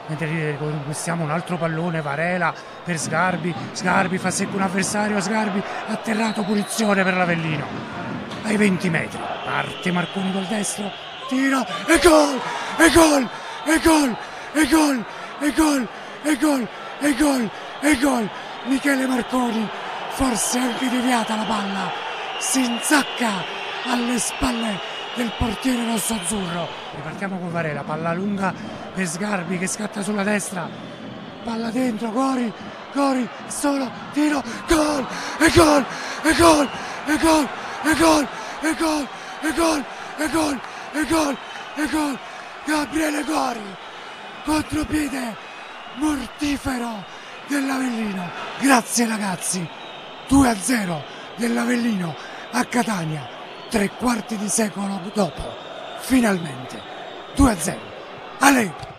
mentre riconquistiamo un altro pallone, Varela per Sgarbi, Sgarbi fa secco un avversario, Sgarbi atterrato, punizione per l'Avellino ai 20 metri, parte Marconi col destro, tiro e gol, e gol, e gol, e gol, e gol, e gol, e gol, e gol. Michele Marconi, forse anche deviata la palla, si inzacca alle spalle del portiere rosso-azzurro. Ripartiamo con Varela, palla lunga per Sgarbi che scatta sulla destra, palla dentro, Gori, Gori, solo, tiro, gol, e gol, e gol, e gol, e gol, e gol, e gol, e gol, e gol, e gol, Gabriele Gori, contropiede mortifero dell'Avellino. Grazie ragazzi, 2-0 dell'Avellino a Catania, 3/4 di secolo dopo, finalmente 2-0. Ale!